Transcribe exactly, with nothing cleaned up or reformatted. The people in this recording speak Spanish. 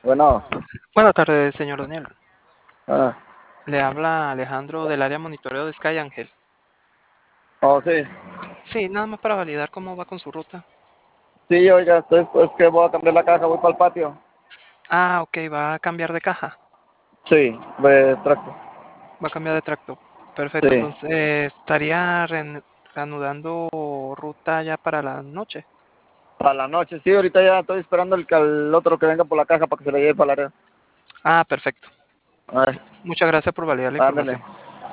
Bueno, Buenas tardes, señor Daniel. ah, Le habla Alejandro del área monitoreo de Sky Angel. oh, sí, Sí, nada más para validar cómo va con su ruta. sí, oiga, estoy, es que voy a cambiar la caja, voy para el patio. Ah, ok, va a cambiar de caja. Sí, de tracto. Va a cambiar de tracto. Perfecto, Sí, entonces eh, estaría rean- reanudando ruta ya para la noche. para la noche, sí, ahorita ya estoy esperando el, que- al otro que venga por la caja para que se la lleve para la área. Ah, perfecto. A ver, Muchas gracias por validar la ándale. información.